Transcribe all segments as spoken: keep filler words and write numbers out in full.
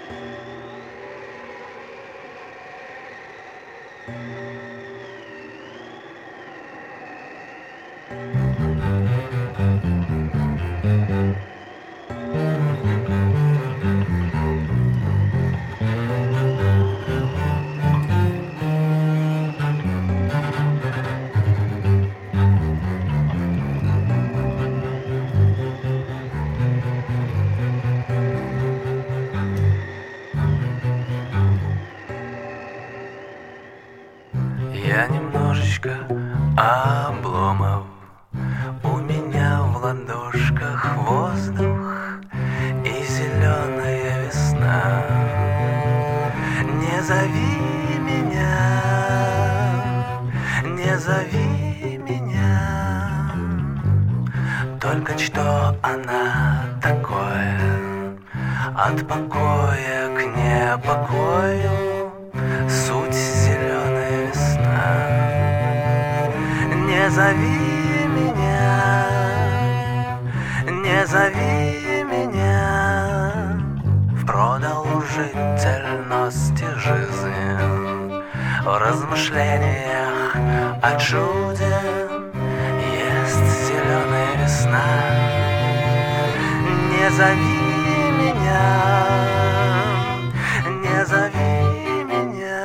Я немножечко обломов, у меня в ладошках воздух и зеленая весна. Не зови меня, не зови меня, только что она такое, от покоя к непокою, суть зеленая весна. Не зови меня, не зови меня в продолжительности жизни, в размышлениях о чуде есть зеленая весна. Не зови меня, не зови меня.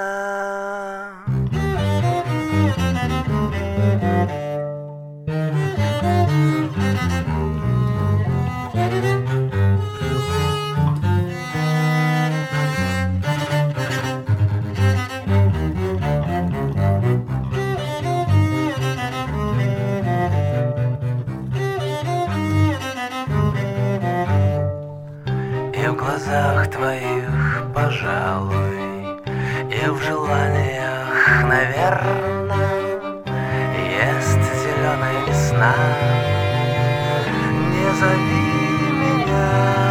И в глазах твоих, пожалуй, и в желаниях, наверное, есть зеленая весна. Не зови меня.